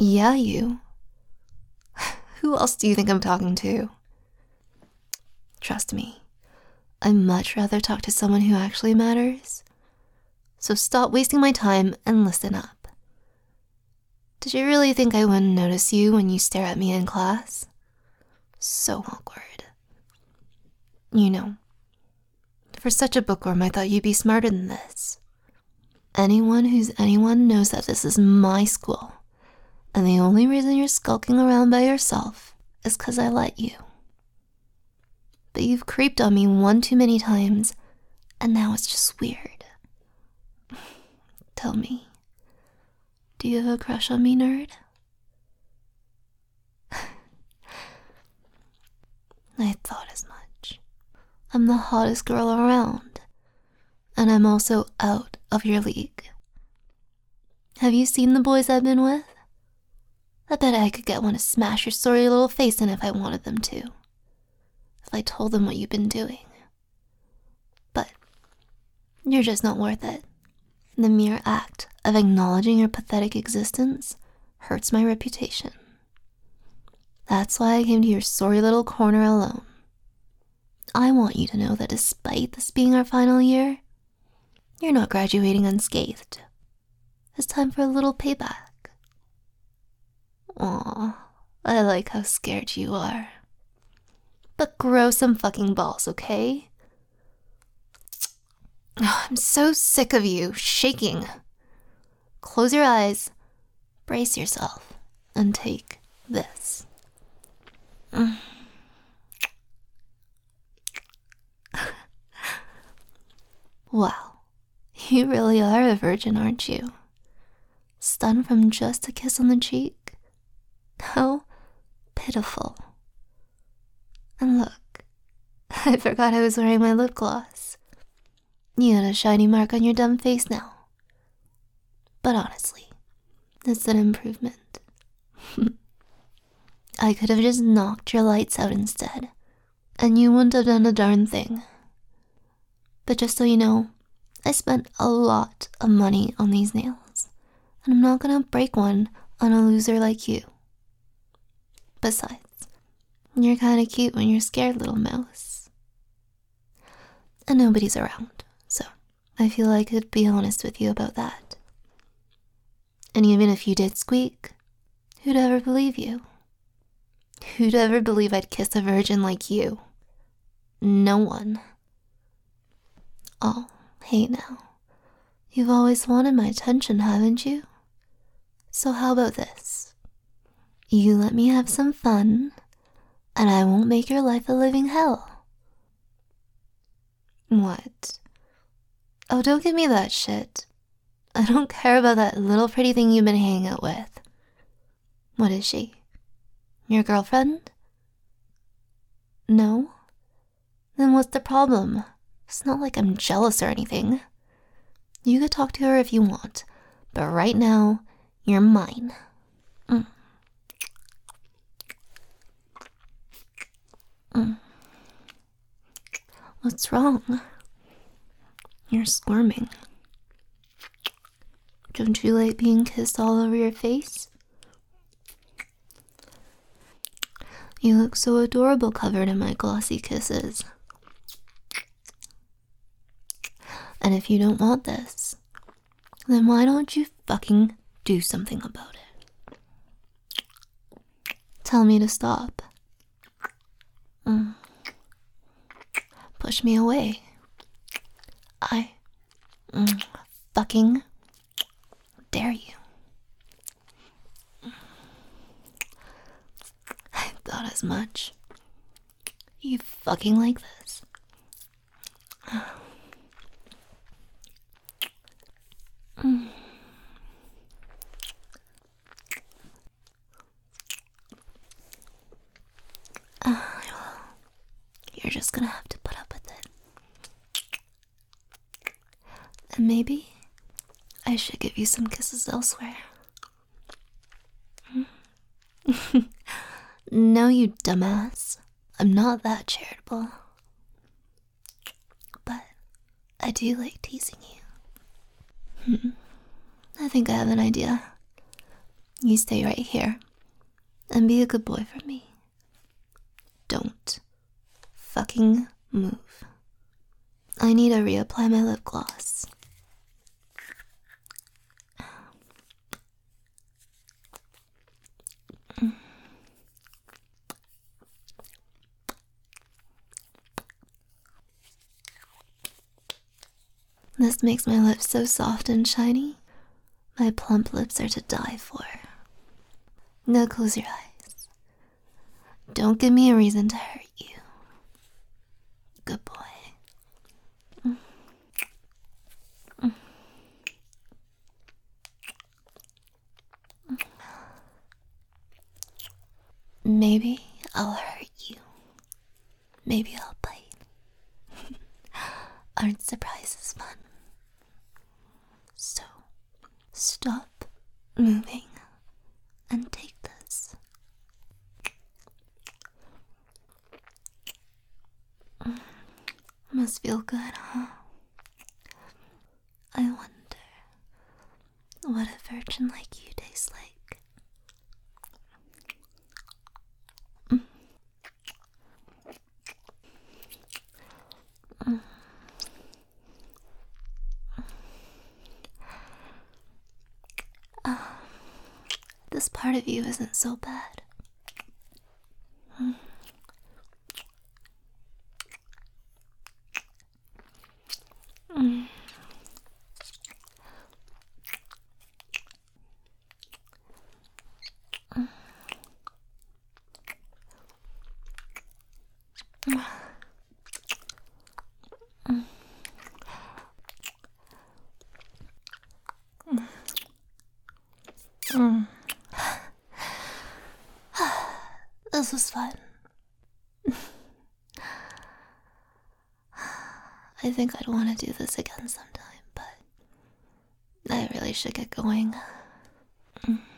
Yeah, you. Who else do you think I'm talking to? Trust me, I'd much rather talk to someone who actually matters. So stop wasting my time and listen up. Did you really think I wouldn't notice you when you stare at me in class? So awkward. You know, for such a bookworm, I thought you'd be smarter than this. Anyone who's anyone knows that this is my school, and the only reason you're skulking around by yourself is 'cause I let you. But you've creeped on me one too many times, and now it's just weird. Tell me, do you have a crush on me, nerd? I thought as much. I'm the hottest girl around, and I'm also out of your league. Have you seen the boys I've been with? I bet I could get one to smash your sorry little face in if I wanted them to. If I told them what you've been doing. But you're just not worth it. The mere act of acknowledging your pathetic existence hurts my reputation. That's why I came to your sorry little corner alone. I want you to know that despite this being our final year, you're not graduating unscathed. It's time for a little payback. Aw, I like how scared you are. But grow some fucking balls, okay? I'm so sick of you shaking. Close your eyes, brace yourself, and take this. Wow, you really are a virgin, aren't you? Stunned from just a kiss on the cheek? How pitiful. And look, I forgot I was wearing my lip gloss. You got a shiny mark on your dumb face now. But honestly, it's an improvement. I could have just knocked your lights out instead, and you wouldn't have done a darn thing. But just so you know, I spent a lot of money on these nails, and I'm not gonna break one on a loser like you. Besides, you're kinda cute when you're scared, little mouse. And nobody's around, so I feel I could be honest with you about that. And even if you did squeak, who'd ever believe you? Who'd ever believe I'd kiss a virgin like you? No one. Oh, hey now. You've always wanted my attention, haven't you? So how about this? You let me have some fun, and I won't make your life a living hell. What? Oh, don't give me that shit. I don't care about that little pretty thing you've been hanging out with. What is she? Your girlfriend? No? Then what's the problem? It's not like I'm jealous or anything. You could talk to her if you want, but right now, you're mine. What's wrong? You're squirming. Don't you like being kissed all over your face? You look so adorable covered in my glossy kisses. And if you don't want this, then why don't you fucking do something about it? Tell me to stop. Push me away. I fucking dare you. I thought as much. You fucking like this. You're just gonna have to put up with it. And maybe I should give you some kisses elsewhere. No, you dumbass. I'm not that charitable. But I do like teasing you. I think I have an idea. You stay right here and be a good boy for me. Don't fucking move. I need to reapply my lip gloss. This makes my lips so soft and shiny. My plump lips are to die for. Now close your eyes. Don't give me a reason to hurt you. Good boy. Maybe I'll hurt you. Maybe I'll bite. Aren't surprises fun? So, stop moving and take this. Must feel good, huh? I wonder what a virgin like you tastes like. This part of you isn't so bad. This was fun. I think I'd want to do this again sometime, but I really should get going.